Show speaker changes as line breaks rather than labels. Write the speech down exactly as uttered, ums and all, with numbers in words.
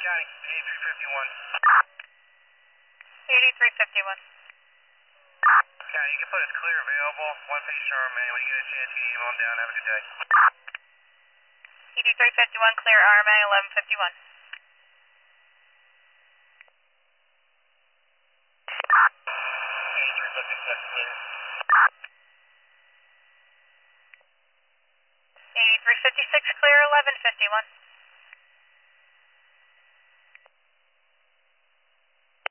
County, eighty-three fifty-one.
eighty-three fifty-one.
County, you can put us clear available. One patient R M A. When you get a chance, you can email them down. Have a good day.
eighty-three fifty-one, clear R M A, eleven fifty-one.
eighty-three fifty-six, clear.
eighty-three fifty-six, clear, eleven fifty-one.